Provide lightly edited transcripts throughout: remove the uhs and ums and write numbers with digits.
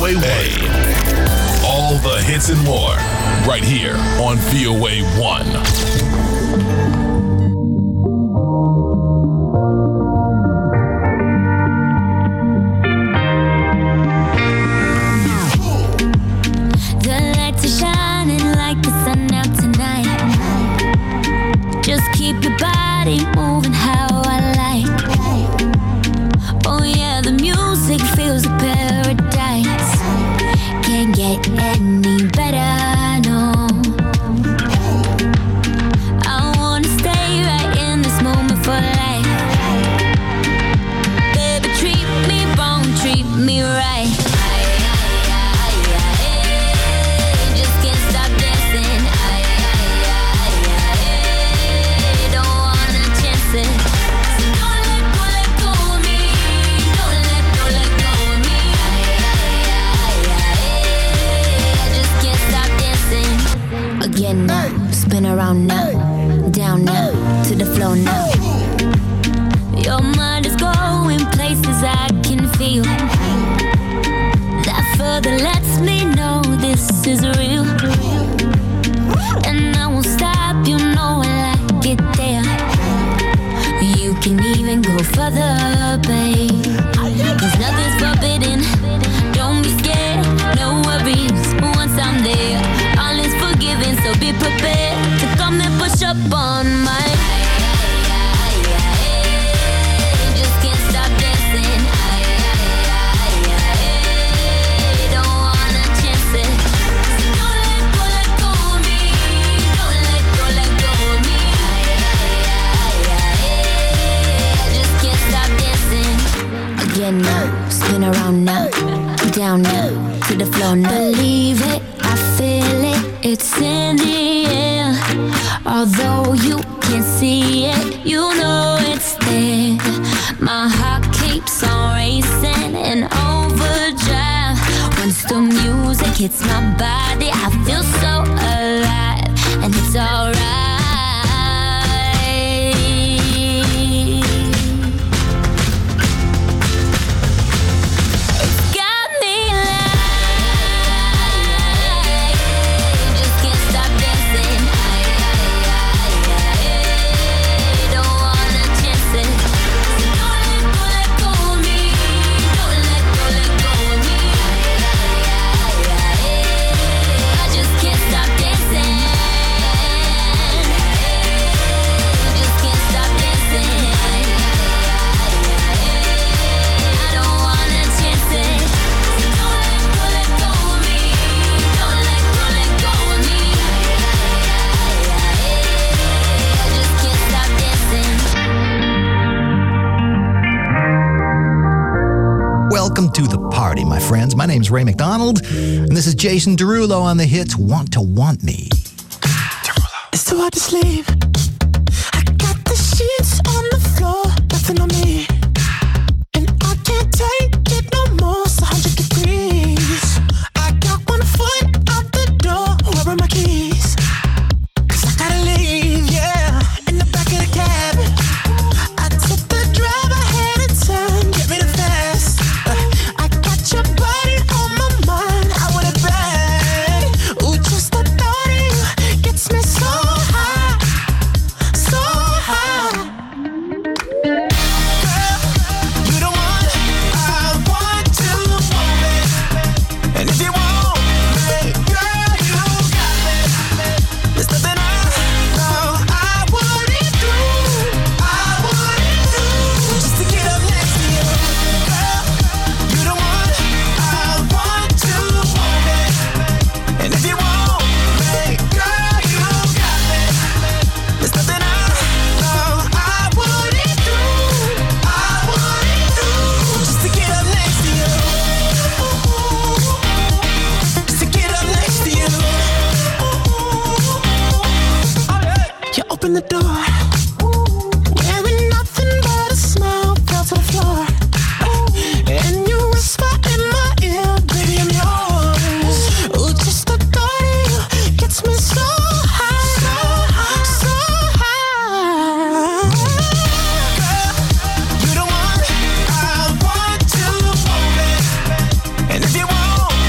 VOA 1. All the hits and more, right here on VOA 1. Keep your body moving how I like. Oh yeah, the music feels like paradise. Can't get any better, no. I wanna stay right in this moment for life. Baby, treat me wrong, treat me right. Again now, spin around now, down now, to the floor now. Your mind is going places I can feel. That further lets me know this is real. And I won't stop, you know I like it there. You can even go further, babe. 'Cause nothing's forbidden, don't be scared, no worries. Once I'm there, all is forgiven, so be prepared to come and push up on my. Just can't stop dancing. Don't wanna chance it. Don't let go of me. Don't let go of me. I just can't stop dancing. Again now, spin around now, down now, to the floor now. Believe it, I feel it, it's in the air. Although you can't see it, you know it's there. My heart keeps on racing in overdrive. Once the music hits my body, I feel so alive, and it's alright. Welcome to the party, my friends. My name's Ray McDonald, and this is Jason Derulo on the hits Want to Want Me. It's too hard to sleep. I got the sheets on the floor, nothing on me. And I can't take it no more, it's 100 degrees. I got 1 foot out the door, where are my keys? 'Cause I gotta leave, yeah, in the back of the cab. I took the drive ahead of time, get me the fast. I got your body on my mind, I want it bad. Ooh, just the thought of you gets me so high, so high. Girl, you the one I want to want me. And if you want me, girl, you got me. There's nothing I know I wouldn't do, just to get up next to you. Girl, you the one I want to want me. And if you want me, girl, you got me. There's nothing I know I wouldn't do, just to get up next to you. Just to get up next to you. You open the door, wearing nothing but a smile, fell to the floor. And you whisper in my ear, baby, I'm yours. Ooh, just the thought of you gets me so high, so high. Girl, you the one I want to want me. And if you want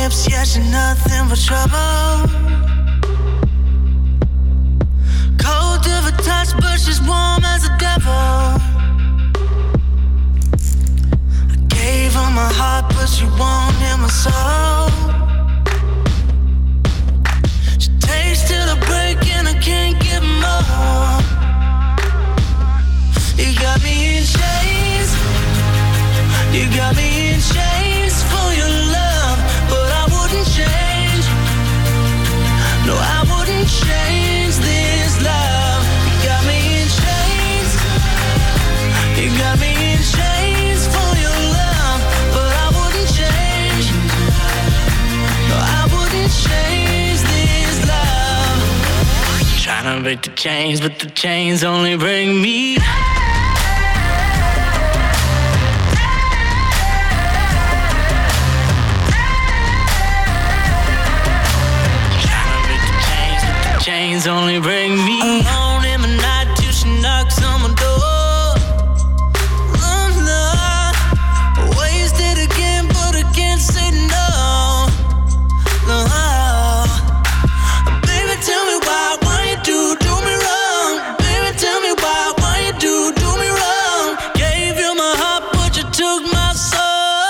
lips, yeah, she's nothing but trouble. Cold to the touch, but she's warm as a devil. I gave her my heart, but she won't hear my soul. She takes till the break and I can't get more. You got me in chains. You got me in chains for your love, but I wouldn't change. No, I wouldn't change this love. You got me in chains. You got me in chains for your love, but I wouldn't change. No, I wouldn't change this love. Trying to break the chains, but the chains only break me. Chains only bring me alone in the night till she knocks on my door. Oh no, wasted again, but I can't say no. No, baby, tell me why you do me wrong? Baby, tell me why you do me wrong? Gave you my heart, but you took my soul.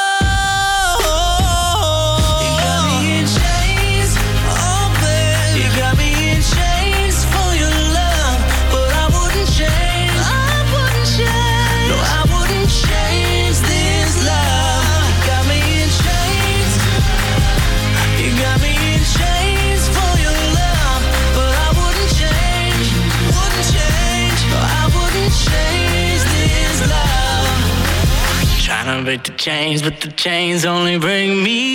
You got me in chains, oh baby, you got me. Chains for your love, but I wouldn't change. I wouldn't change. No, I wouldn't change this love. You got me in chains. You got me in chains for your love, but I wouldn't change. Wouldn't change. No, I wouldn't change this love. Trying to break the chains, but the chains only bring me.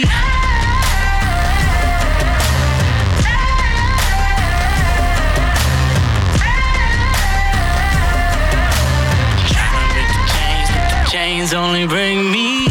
Chains only bring me.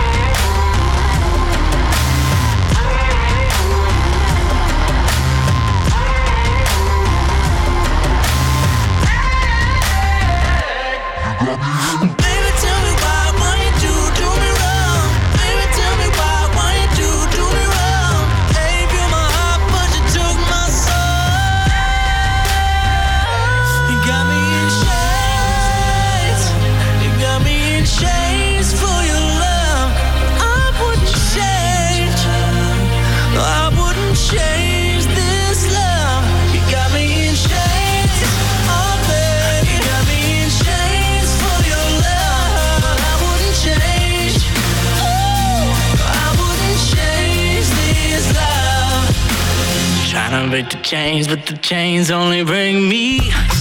Baby, tell me why you do me wrong? Baby, tell me why you do me wrong? Gave you my heart, but you took my soul. You got me in chains. You got me in chains for your love. I wouldn't change. No, I wouldn't change this love. You got me in chains. Oh, baby, you got me in chains for your love. I wouldn't change. Ooh, I wouldn't change this love. Trying to break the chains, but the chains only bring me.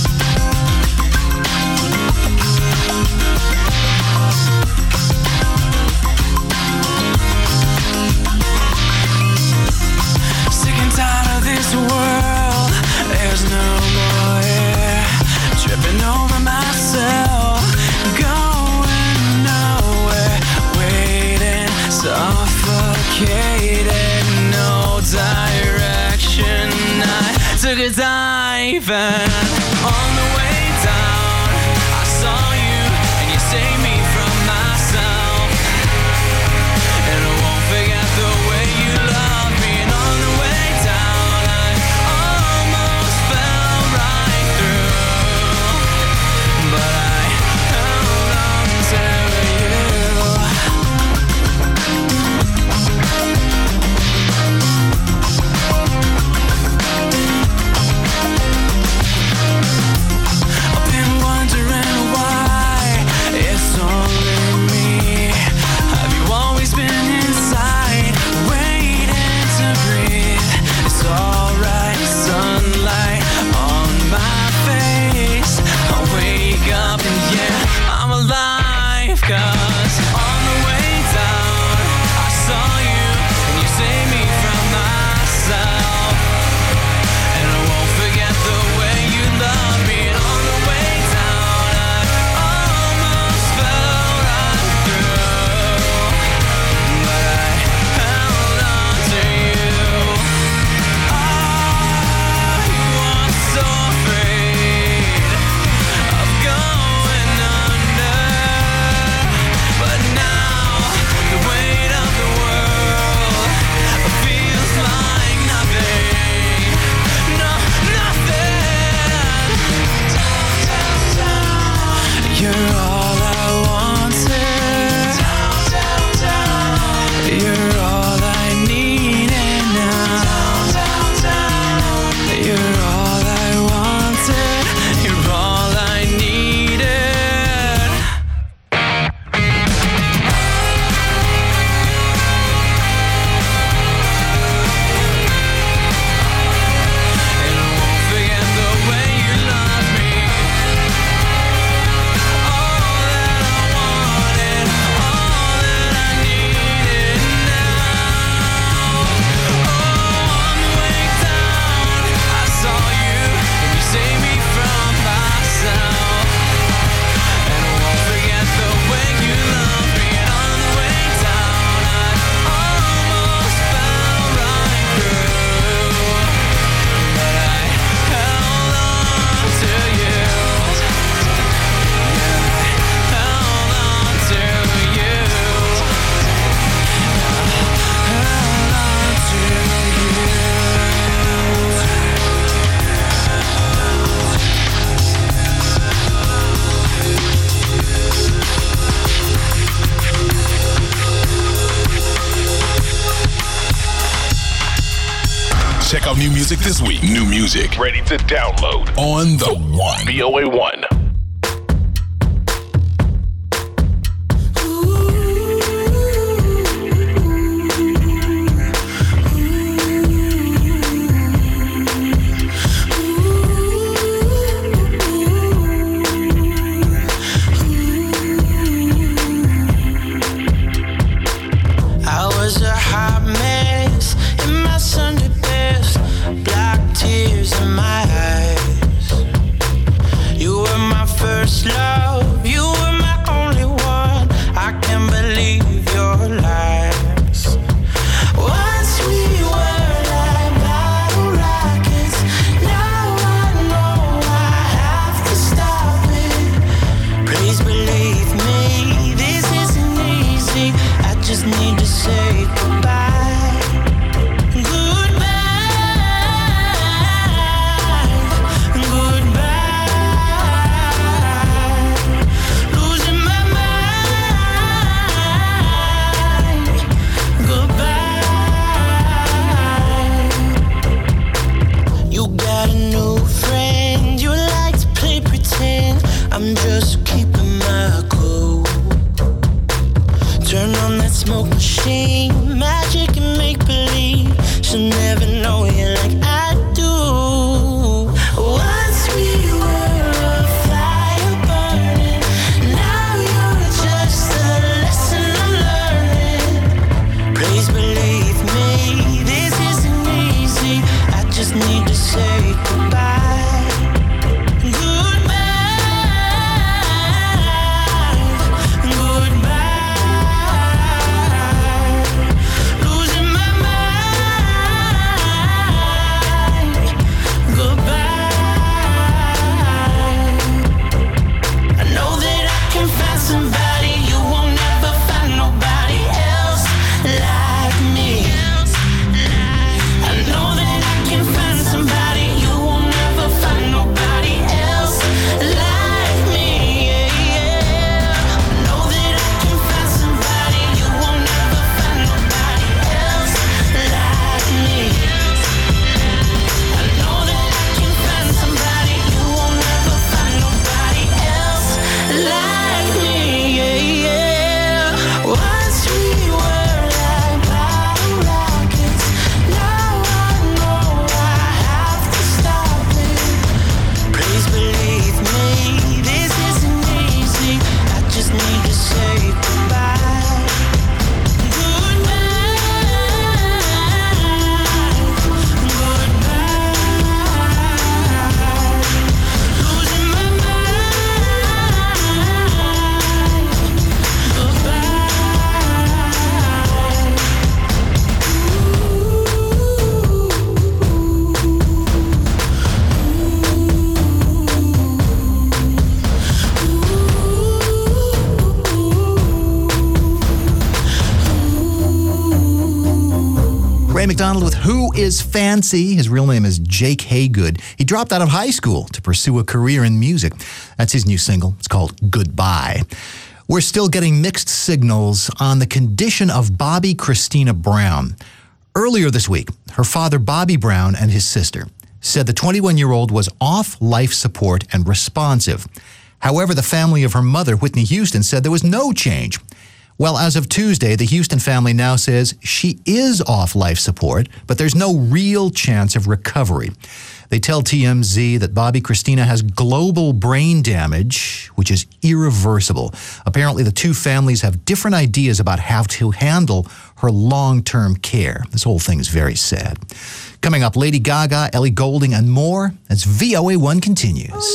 World, there's no more air, tripping over myself, going nowhere, waiting, suffocated, no direction. I took a dive and on the way down I saw you and you saved me from myself, and I won't forget the way you loved me. And on the way Check out new music this week. New music ready to download on The One. VOA1. Ray McDonald with Who is Fancy? His real name is Jake Haygood. He dropped out of high school to pursue a career in music. That's his new single. It's called Goodbye. We're still getting mixed signals on the condition of Bobby Christina Brown. Earlier this week, her father, Bobby Brown, and his sister said the 21-year-old was off life support and responsive. However, the family of her mother, Whitney Houston, said there was no change. Well, as of Tuesday, the Houston family now says she is off life support, but there's no real chance of recovery. They tell TMZ that Bobby Christina has global brain damage, which is irreversible. Apparently, the two families have different ideas about how to handle her long-term care. This whole thing is very sad. Coming up, Lady Gaga, Ellie Goulding, and more as VOA1 continues.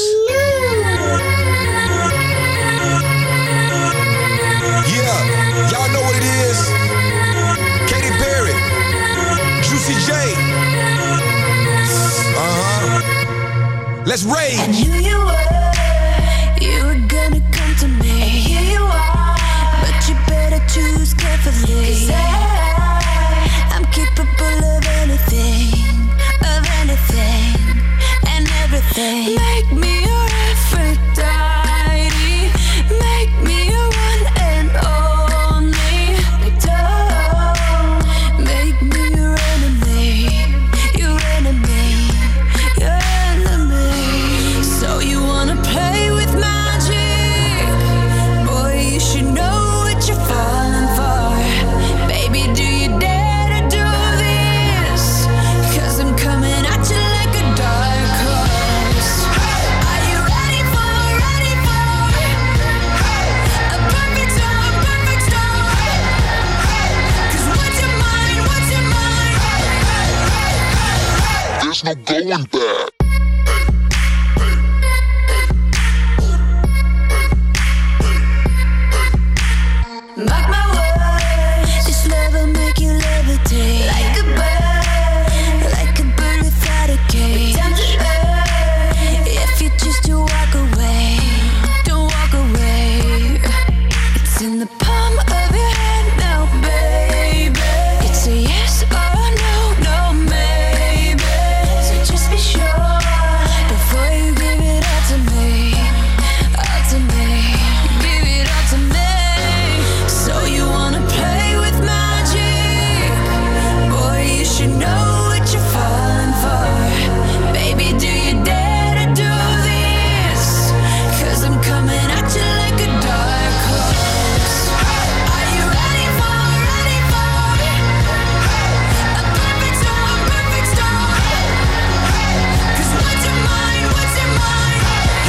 Y'all know what it is. Katy Perry, Juicy J. Let's rage. I knew you were gonna come to me. And here you are, but you better choose carefully. 'Cause I'm capable of anything, and everything. Make me your Aphrodite, make me your one and only. Don't make me your enemy, your enemy. There's no going back. Mark my words, this love will make you levitate like a bird without a cage. Down to earth, if you choose to walk away, don't walk away. It's in the palm of your hand now, baby. It's a yes or no, no maybe. So just be sure before you give it all to me, all to me. Give it all to me. So you wanna play with magic? Boy, you should know what you're falling for. Baby, do you dare to do this? 'Cause I'm coming at you like a dark horse. Are you ready for a perfect storm, perfect storm? 'Cause what's your mind, what's your mind?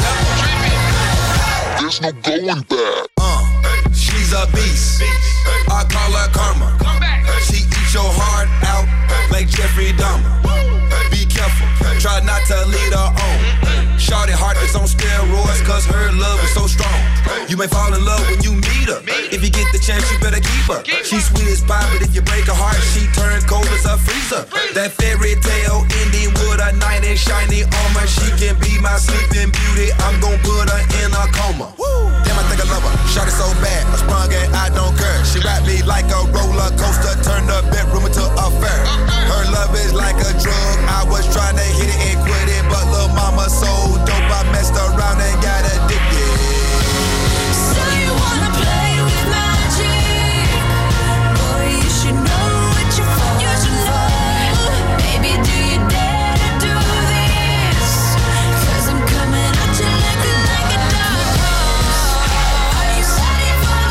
There's no going back. She's a beast. I call her karma. She eats your heart out like Jeffrey Dahmer. Be careful, try not to lead her on. Shorty heart is on steroids, 'cause her love is so strong. You may fall in love when you meet her. If you get the chance, you better keep her. She's sweet as pie, but if you break her heart, she turns cold as a freezer. That fairy tale ending with a knight in shiny armor. She can be my sleeping beauty. I'm gon' put her in a coma. Damn, I think I love her. Shorty so bad, I sprung and I don't care. She wrapped me like a roller coaster, turned the bedroom into a fair. Her love is like a drug. I was trying to hit it and quit it, but lil' mama so dope, I messed around and got addicted. So you wanna play with magic? Boy, you should know what you're falling for. Baby, do you dare to do this? 'Cause I'm coming at you like a dark horse. Are you ready for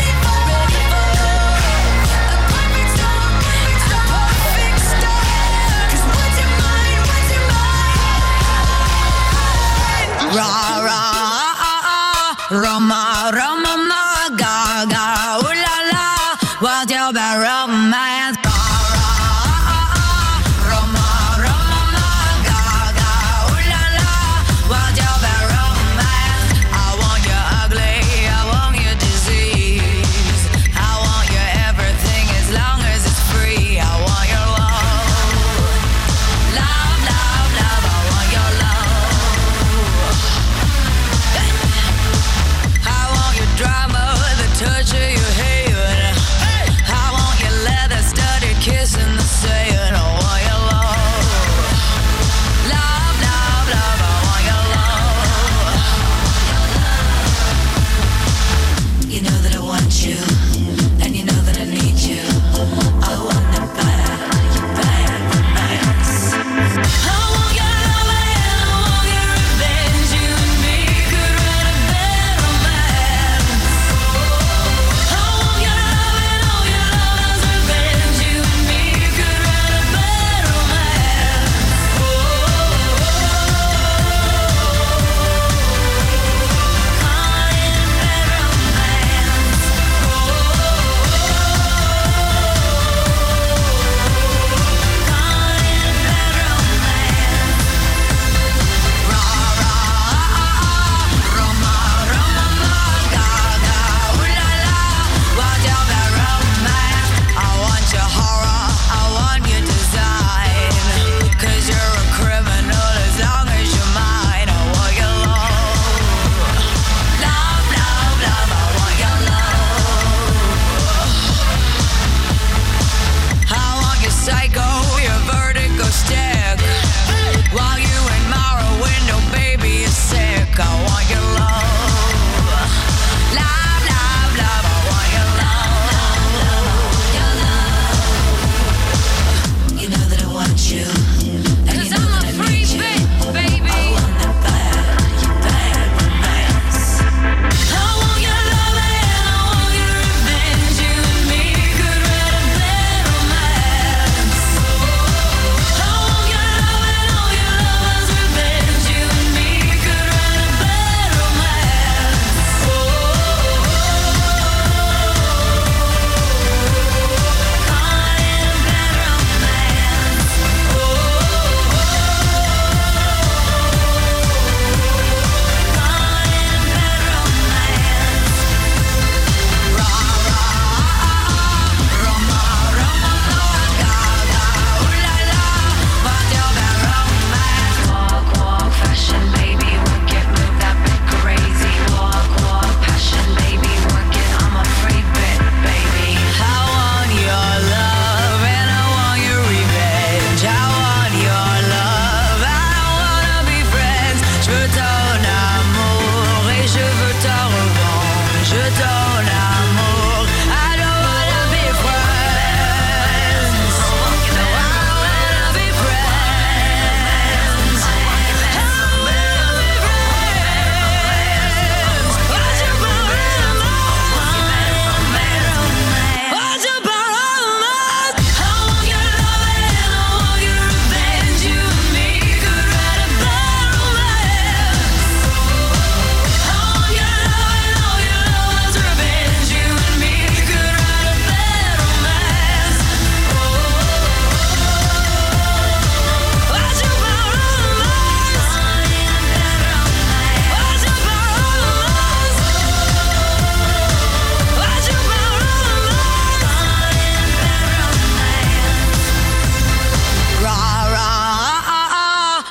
a perfect storm? A perfect storm. 'Cause what's your mind, what's your mind? Ra ra Roma Roma ma ga ga ooh la la, what's your bad romance? Ga ra Roma Roma ma ga ga ooh la la, what's your bad romance? I want you ugly, I want you disease, I want your everything as long as it's free. I want your love, love, love, love. I want your love. I want your drama, the touching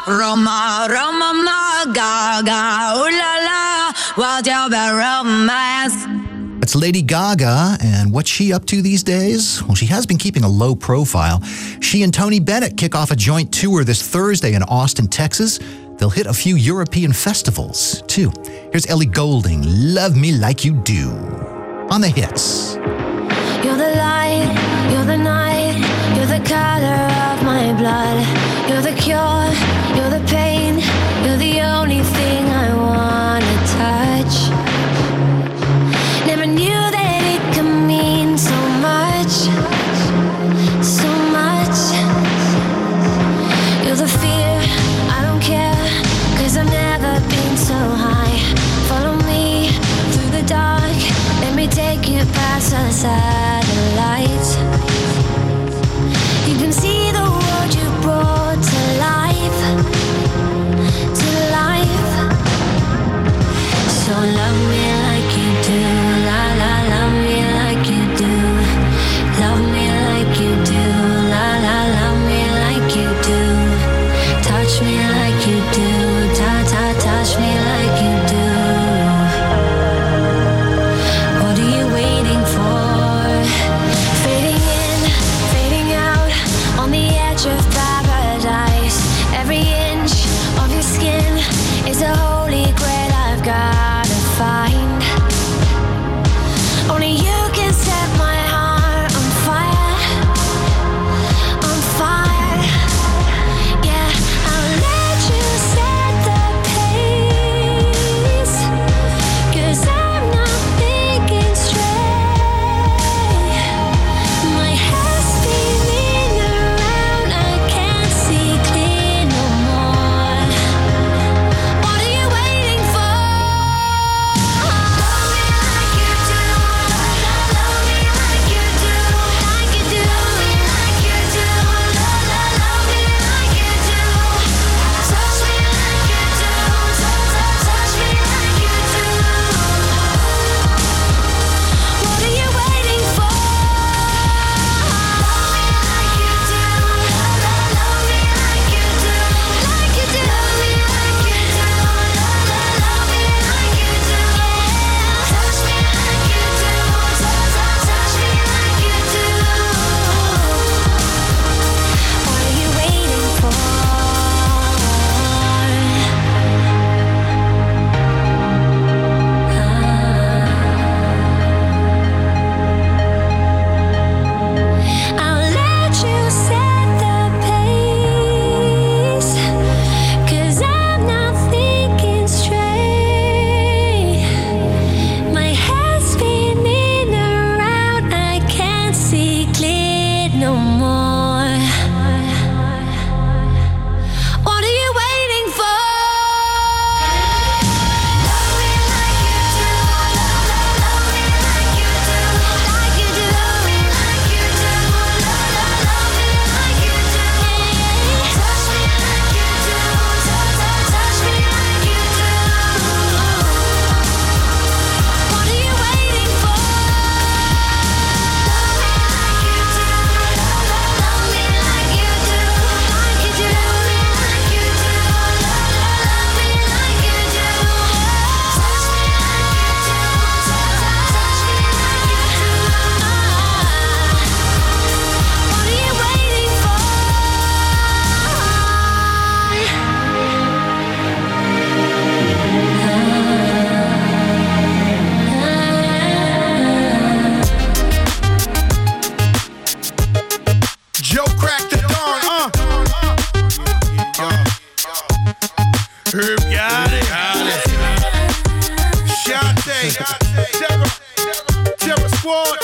Roma, Roma, ma, Gaga, ooh la la, 我叫 about romance. It's Lady Gaga, and what's she up to these days? Well, she has been keeping a low profile. She and Tony Bennett kick off a joint tour this Thursday in Austin, Texas. They'll hit a few European festivals, too. Here's Ellie Goulding, Love Me Like You Do, on the hits. You're the light, you're the night, you're the color of my blood. You're the cure, you're the pain, you're the only thing I wanna touch. Never knew that it could mean so much, so much. You're the fear, I don't care, 'cause I've never been so high. Follow me through the dark, let me take you past the satellites. You can see the world you brought to life, to life. So love me like you do, la la, love me like you do. Love me like you do, la la, love me like you do. Touch me like you do, ta ta, touch me like you do. What are you waiting for? Fading in, fading out, on the edge of paradise. Every inch of your skin is a holy grail I've gotta find. Only you can set my heart on fire, on fire. Yeah, I'll let you set the pace, 'cause I'm not thinking straight. My head's spinning around, I can't see clear no more. What are you waiting for? Love me like you do, love me like you do, like you do, like you do, love me like you do. Touch me like you do, touch me like you do. What are you waiting for? Love me like you do, love me like you do, like you do, like you do, love me like you do. Touch me like you do, touch me like you do. What are you waiting for? I'll let you set the pace, 'cause I'm not thinking straight. My head's spinning around, I can't see clear no more. What are you waiting for? Love me like you do, love me like you do, like you do, like you do, love me like you do. Touch me like you do, touch me like you do. What are you waiting for? Love me like you do, love me like you do, like you do, like you do, love me like you do. Touch me like you do, touch me like you do. What are you waiting for? Joe cracked the dawn, Herb got it. Shante, Terror Squad.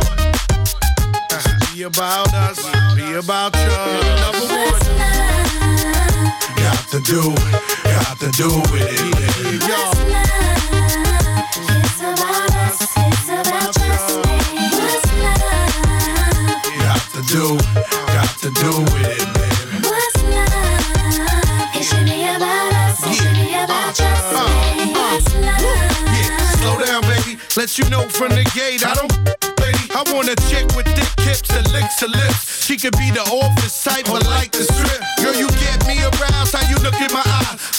Be about us, be about you. Number one. Got to do with it, baby. Y'all. It's about us, it's about just me. What's love? Got to do with it, baby. What's love? It should be about us, it should be about just me. What's love? Yeah, slow down, baby. Let you know from the gate, I don't, lady. I want a chick with thick hips and licks her lips. She could be the office type, but like the strip. Girl, you get me aroused, how you look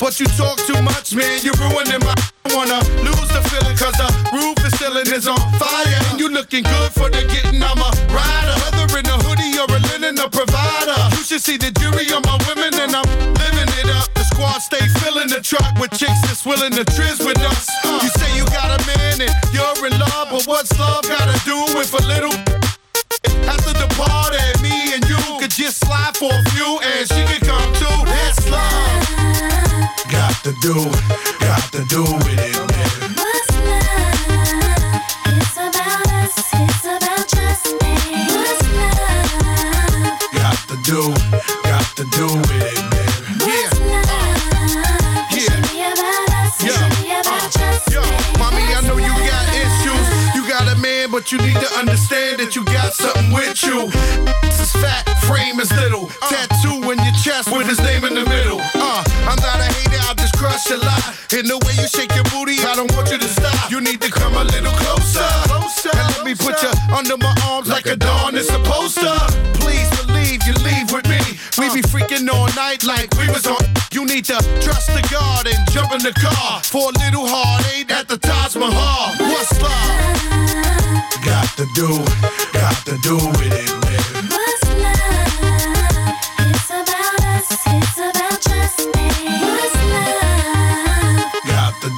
But you talk too much, man, you're ruining my. I wanna lose the feeling cause the roof is ceiling is on fire. And you looking good for the getting, I'm a rider. Whether in a hoodie or a linen, a provider. You should see the jury on my women and I'm living it up. The squad stay filling the truck with chicks that's willing to trizz with us. You say you got a man and you're in love, but what's love gotta do with a little? After the party, me and you could just slide for a few and she could come too. That's love. Got to do with it, man. What's love? It's about us, it's about trust me. What's love? Got to do with it, man. What's love? It should be about us, it should be about trust me. Mommy, I know you got issues. You got a man, but you need to understand that you got something with you. This is fat, frame is little. Tattoo in your chest with his name in the middle. I'm not a hater, I'll just crush a lot. In the way you shake your booty, I don't want you to stop. You need to come a little closer. And let me put you under my arms like a dawn is supposed to. Please believe you leave with me. We be freaking all night like we was on. You need to trust the God and jump in the car for a little heartache at the Taj Mahal. What's love? Got to do with it, man. What's love? It's about us, it's about trust me. What's love? Got to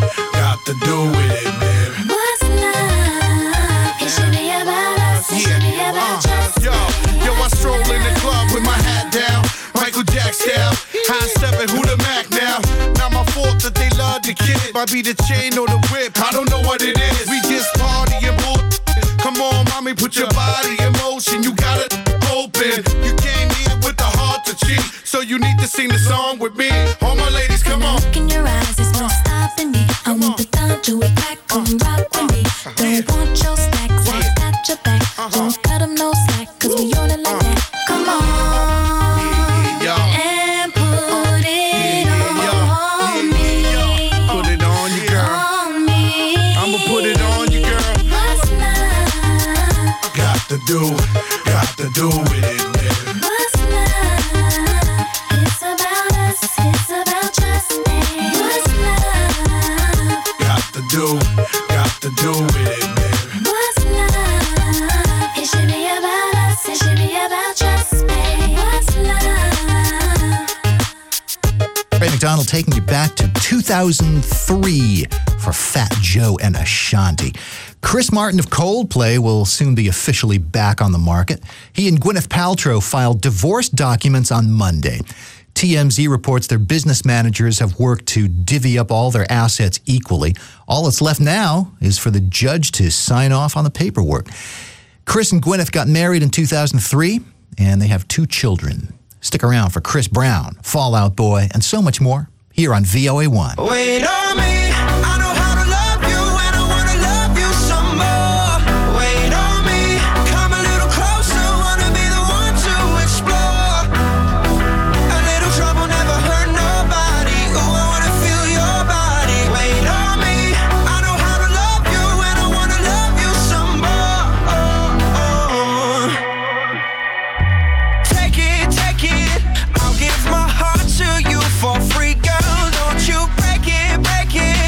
do with it, man. What's love? It should be about us, it should be about trust me. Yo, I stroll in the club with my hat down, Michael Jack style, high stepping, who the Mac now? Not my fault that they love the kid. Might be the chain or the whip, I don't know what it is. We just party and bull. Come on, mommy, put your body in motion. You got it open. You came here with the heart to cheat, so you need to sing the song with me. All my ladies, come on. Look in your eyes, there's no stopping me. I want the thought to it back, come rock with me. Don't want your stacks, I got your back. Don't cut them no slack, cause we on it like that. Come on, and put it on me. Put it on you, girl. On me. I'ma put it on you, girl. What's love? Got to do with it, man. What's love? It's about us, it's about trust me. What's love? Got to do with it, man. What's love? It should be about us, it should be about trust me. What's love? Ray McDonald taking you back to 2003 for Fat Joe and Ashanti. Chris Martin of Coldplay will soon be officially back on the market. He and Gwyneth Paltrow filed divorce documents on Monday. TMZ reports their business managers have worked to divvy up all their assets equally. All that's left now is for the judge to sign off on the paperwork. Chris and Gwyneth got married in 2003, and they have 2 children. Stick around for Chris Brown, Fall Out Boy, and so much more here on VOA1. Wait on me, I know how to love you and I wanna love you some more. Wait on me, come a little closer, wanna be the one to explore. A little trouble never hurt nobody, ooh, I wanna feel your body. Wait on me, I know how to love you and I wanna love you some more. Take it, I'll give my heart to you for free, girl. Don't you break it,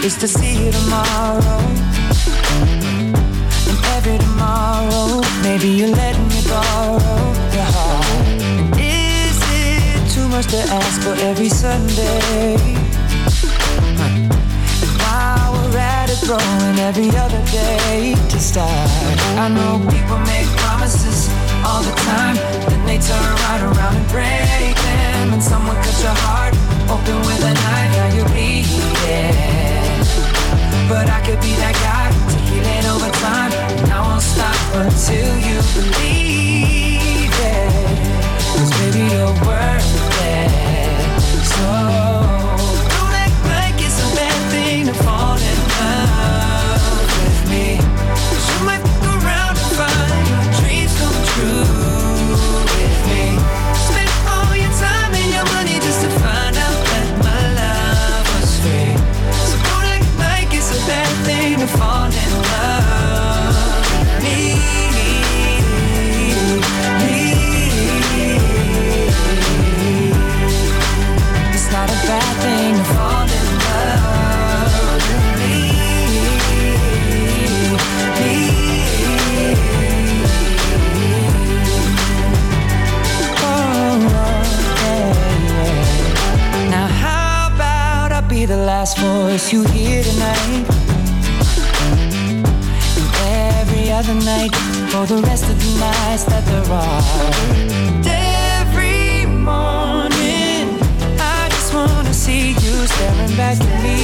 is to see you tomorrow. And every tomorrow, maybe you're letting me borrow your heart. And is it too much to ask for every Sunday? And while we're at it, throwing every other day to start. I know people make promises all the time, then they turn right around and break them. And someone cut your heart open with a knife, now you're bleeding. But I could be that guy to heal it over time, and I won't stop until you believe it. 'Cause baby, you're worth it. So don't act like it's a bad thing to fall in love with me. 'Cause you might fuck around and find your dreams come true with me. Spend all your time and your money just to find out that my love was free. So don't act like it's a bad thing to fall in love with me. It's not a bad thing to fall in love with me. Now how about I be the last voice you hear tonight, and every other night for the rest of the nights that there are. And every morning I just wanna see you staring back at me,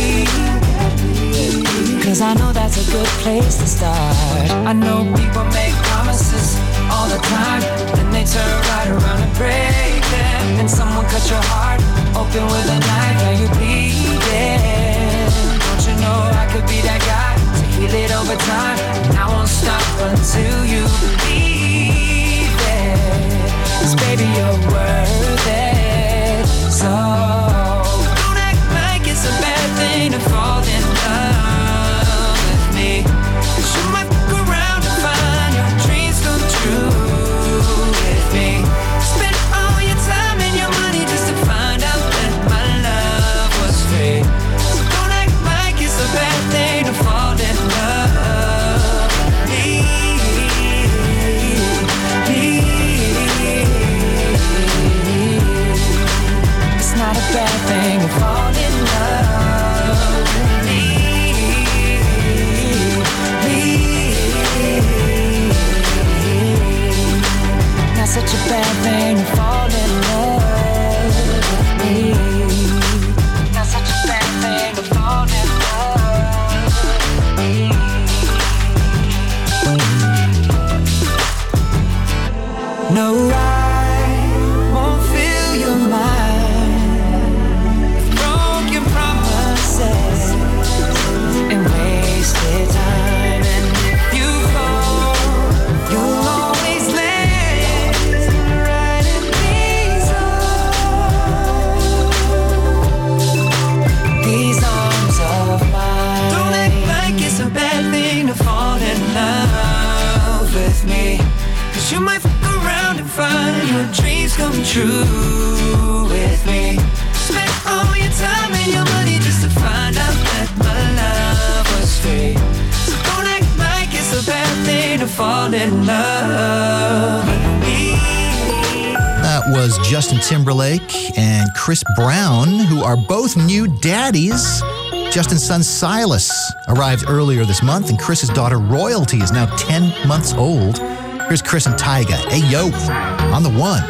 'cause I know that's a good place to start. I know people make promises all the time, then they turn right around and break them. And someone cut your heart open with a knife, now you're bleeding. Don't you know I could be that guy to heal it over time, and I won't stop until you believe it. 'Cause baby, you're worth it. So don't act like it's a bad thing to fall in love with me. 'Cause you might fuck around and find your dreams come true with me. Spend all your time and your money just to find out that my love was free. So don't act like it's a bad thing to fall in love with me. It's not a bad thing to fall in love with me. Not such a bad thing to fall in love with me. Not such a bad thing to fall in love with me. No, I won't fill your mind with broken promises and wasted time. And if you fall, you'll always land right in these arms of mine. Don't act like it's a bad thing to fall in love with me. 'Cause you might fuck around and find your dreams come true with me. Spend all your time and your money just to find out that my love was free. So don't act like it's a bad thing to fall in love with me. That was Justin Timberlake and Chris Brown, who are both new daddies. Justin's son Silas arrived earlier this month, and Chris's daughter Royalty is now 10 months old. Here's Chris and Tyga. Hey, yo, on the one.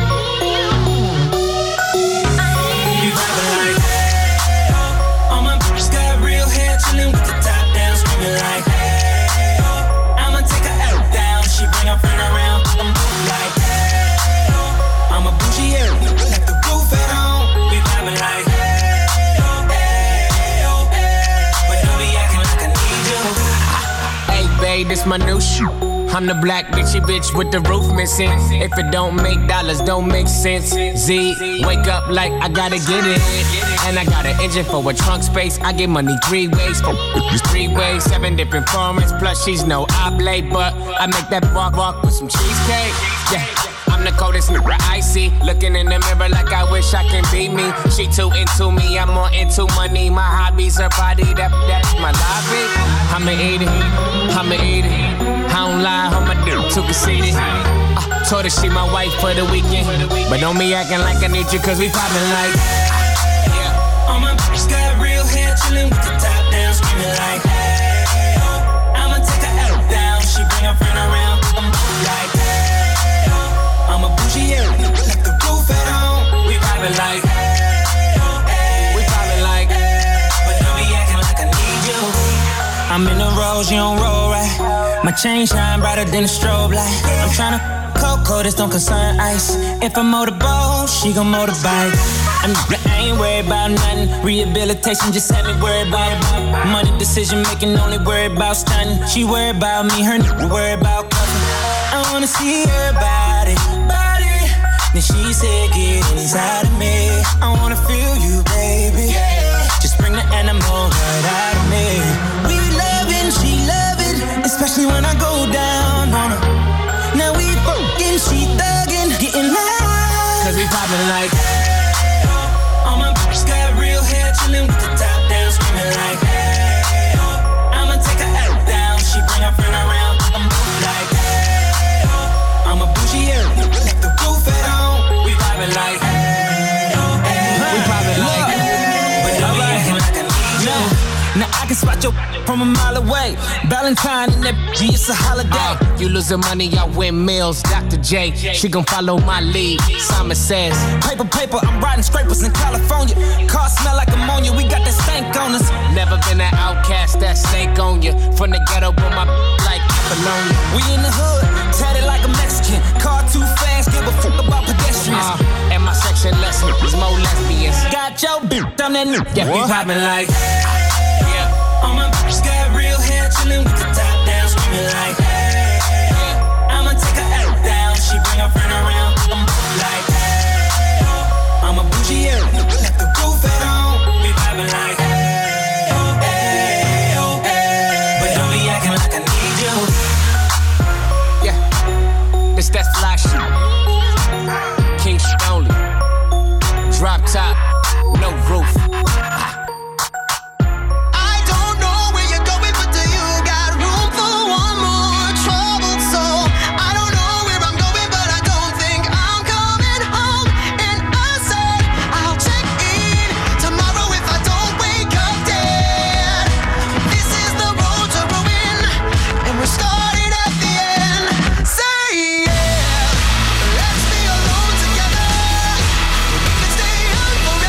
All my bitches got real hair, chillin' with the top down, screaming like, hey, I'ma take her out down. She bring her friend around, I'm like, hey, I'm a bougie, like the roof at home. We vibing like, but don't be acting like I need you. Hey, babe, this my new shoe. I'm the black bitchy bitch with the roof missing. If it don't make dollars, don't make sense. Z, wake up like I gotta get it. And I got an engine for a trunk space. I get money 3 ways. 3 ways, 7 different formats. Plus she's no oblate, but I make that walk with some cheesecake. Yeah. I'm the coldest nigga I see. Looking in the mirror like I wish I can be me. She too into me, I'm more into money. My hobbies, her body, that's my lobby. I'ma eat it, I'ma eat it. I don't lie, I'm a dude, too conceited. Told her she my wife for the weekend. But don't be acting like I need you, cause we poppin' like. All my bitches got real hair, chillin' with the top down, screaming like, hey, oh. I'ma take her out down, she bring her friend around, I'm like, hey, oh. I'm a bougie, yeah, like the roof at home. We poppin' like, hey, oh, hey, we poppin' like, hey, but don't be acting like I need you. I'm in the rose, you don't roll right. My chain shine brighter than a strobe light. I'm tryna Coco, this don't concern ice. If I motorboat, she gon' motorbike. I ain't worried about nothing. Rehabilitation just had me worried about money. Decision making, only worried about stunting. She worried about me, her nigga worried about cuffing. I wanna see her body. Then she said, get inside of me. I wanna feel you, baby. Just bring the animal right out of me. We loving, she loving, especially when I go down on her. Now we fucking, she thuggin', getting loud. Cause we poppin' like, hey, oh. All my bitches got real hair, chillin' with the top down, screamin' like, hey, oh. I'ma take her out down, she bring her friend around, I'm like, hey, oh. I'm a bougie, yeah, like the roof at home. We poppin' like, hey, oh, hey, we poppin' like, but don't be acting like I need you. Now I can spot your from a mile away. Valentine and that G, it's a holiday. You losing money, I win meals. Dr. J, she gon' follow my lead. Simon says, paper, I'm riding scrapers in California. Car smell like ammonia, we got that stank on us. Never been an outcast, that snake on you. From the ghetto with my like Apollonia. We in the hood, tatted like a Mexican. Car too fast, give a fuck about pedestrians. And my section less is more lesbians. Got your bitch, I'm that new. Yeah, we poppin' like. All my bitches got real hair, chillin' with the top down, screamin' like, hey, oh. I'ma take her out down, she bring her friend around, I'm like, hey, oh. I'm a bougie, yeah, like the roof at home. We poppin' like, hey, oh, hey, oh, hey, but don't be acting like I need you. Yeah, it's that fly shit. King shit only. Drop top, no roof. Let's be alone together. We can stay young forever.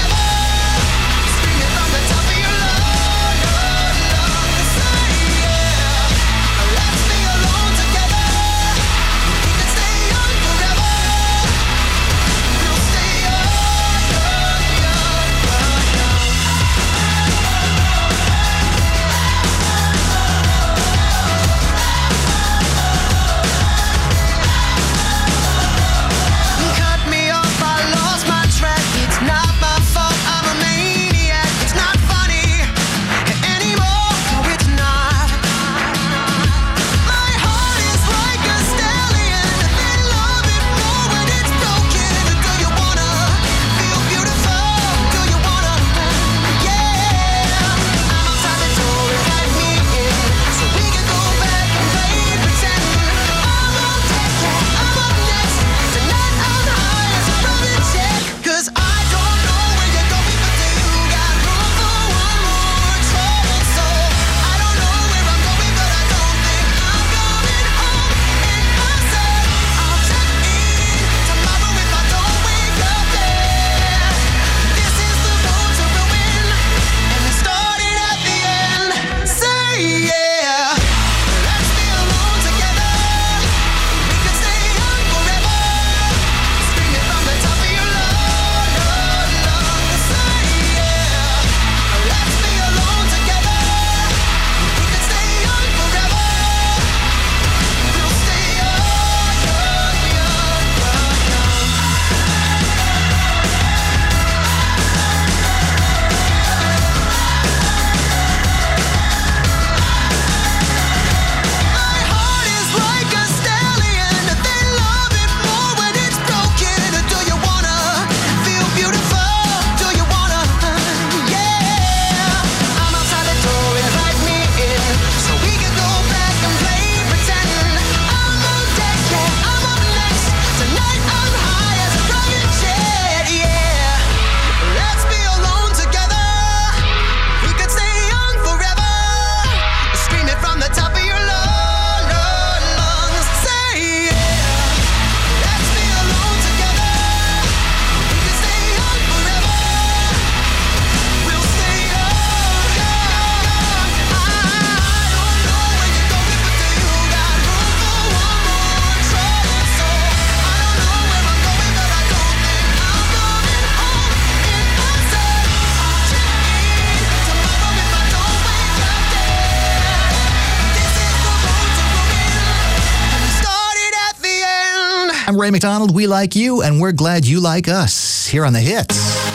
Ray McDonald. We like you, and we're glad you like us here on The Hits.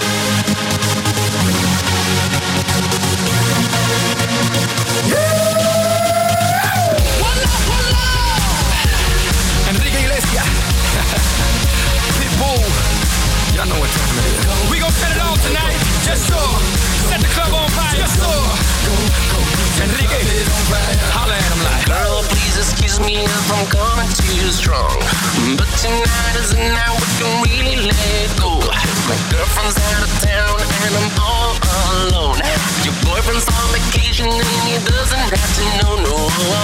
Enrique Iglesias. Pitbull. Y'all know what time it is. We gon' set it on tonight. Just so. Set the club on fire. Just so. Enrique, holla at him like. Girl, please excuse me if I'm coming too strong, but tonight is the night we can really let go. My girlfriend's out of town and I'm all alone. Your boyfriend's on vacation and he doesn't have to know, no.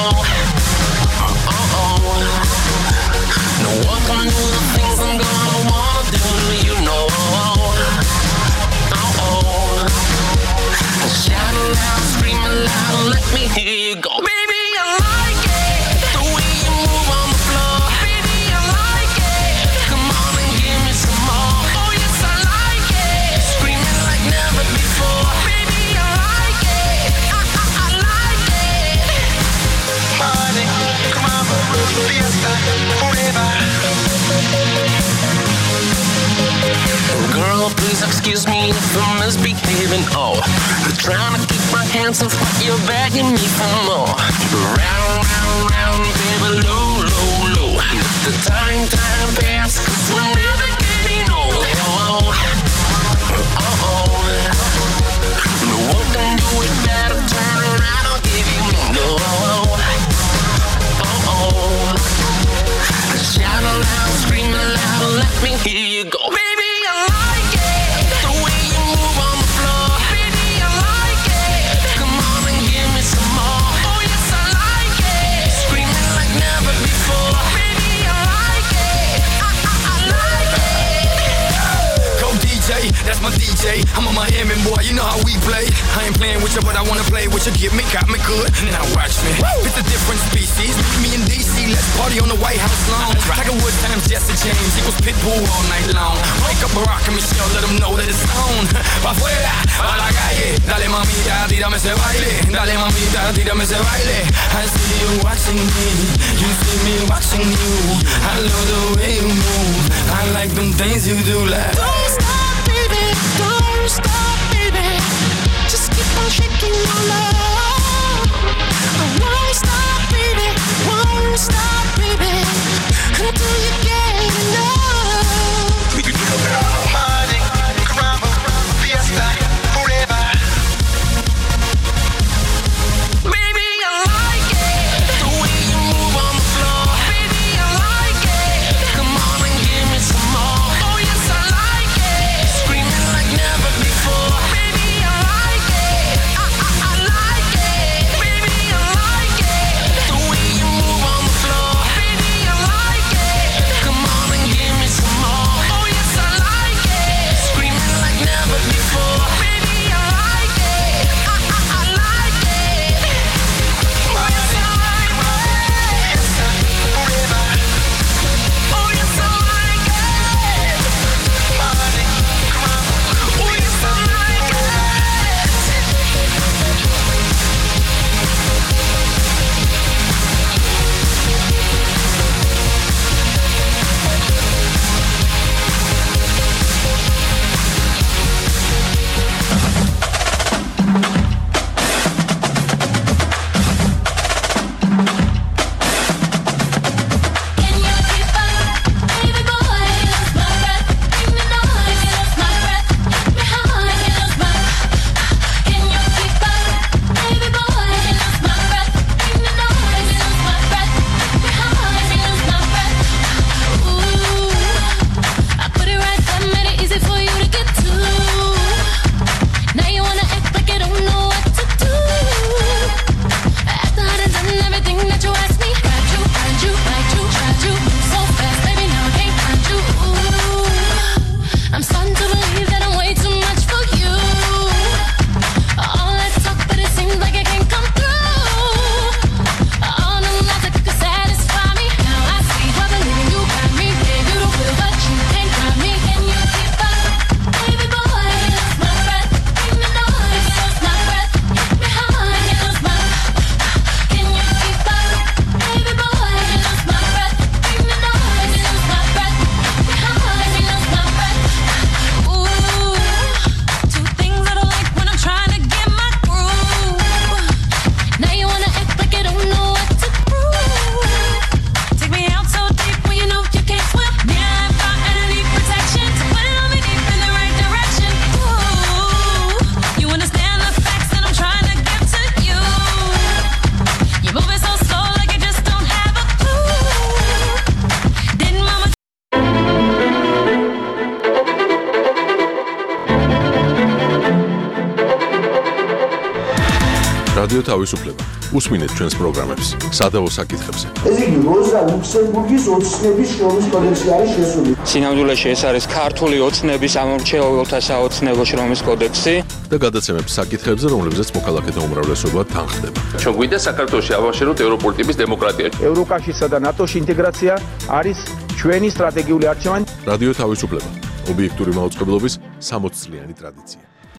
No one can do the things I'm gonna wanna do, you know. Shout loud, scream loud, let me hear you go. Baby, I like it, the way you move on the floor. Baby, I like it, come on and give me some more. Oh yes, I like it, screaming like never before. Baby, I like it, I like it. Party, come on, fiesta, forever. Girl, please excuse me if I'm misbehaving. Oh, I'm trying to keep my hands off, but you're begging me for more. Round, round, round, baby, low, low, low. Let the time pass, 'cause we're never getting old. No one can do it better. Turn around, I'll give you more. Shout aloud, scream aloud, let me hear you go. Baby, I like it, the way you move on the floor. Baby, I like it, come on and give me some more. Oh yes, I like it, screaming like never before. Baby, I like it, I like it. Go DJ, that's my DJ. I'm a Miami boy, you know how we play. I ain't playing with you, but I wanna play with you. Get me, got me good, now watch me. It's a different species, me and DC, let's party on the White House lawn. Tiger Woods times Jesse James equals Pitbull all night long. Wake up Barack and Michelle, let them know that it's on. Pa' afuera, a la calle, dale mamita, tírame ese baile. Dale mamita, tírame ese baile. I see you watching me, you see me watching you. I love the way you move, I like them things you do like. Don't stop, baby, don't stop, baby. Just keep on shaking your love. I won't stop, baby, won't stop, baby, until you get enough. Party, caramba, fiesta, forever. Baby, I like it, the way you move on the floor. Baby, I like it, come on and give me some more. Oh yes, I like it, რადიო თავისუფლება. უსმინეთ ჩვენს პროგრამებს სადავო საკითხებზე. ესე იგი, როზა ლუქსემბურგის ოცნების შრომის კოდექსი არის შესული. სინამდვილეში ეს არის ქართული ოცნების ამორჩეულთა საოცნებო შრომის კოდექსი და გადაცემებს საკითხებზე, რომლებზეც მოქალაქეთა უმრავლესობა თანხდება. ჩვენ გვინდა საქართველოში ავაშენოთ ევროპული ტიპის დემოკრატია. ევროკავშირსა და ნატოში ინტეგრაცია არის ჩვენი სტრატეგიული არჩევანი. რადიო თავისუფლება. ობიექტური მაუწყებლობის 60 წლიანი ტრადიცია.